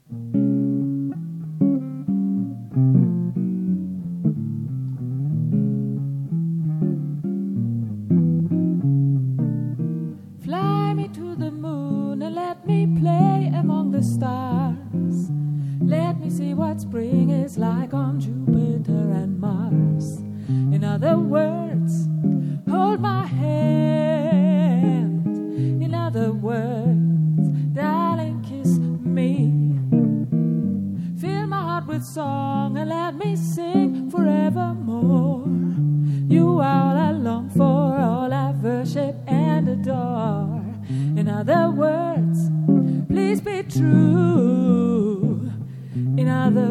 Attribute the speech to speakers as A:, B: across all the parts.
A: Fly me to the moon and let me play among the stars. Let me see what spring is like on Jupiter and Mars. In other words, hold my hand. In other words, darling, kiss me. Fill my heart with song and let me sing forevermore. You are all I long for, all I worship and adore. In other words, please be true. In other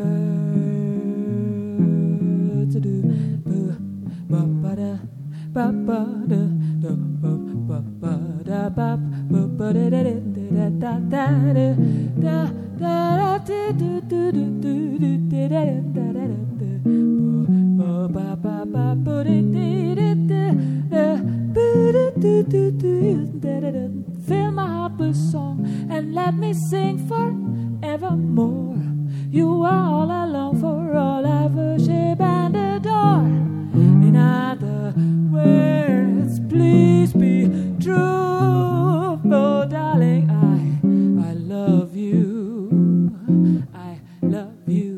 A: words, do ba ba da ba ba da da ba ba ba da ba ba ba da da da da da da da da do do do do do da da da da ba ba ba ba ba da da da. Fill my heart with song and let me sing forevermore. You are all I long for, all I worship and adore. In other words, please be true. Oh, darling, I love you. I love you.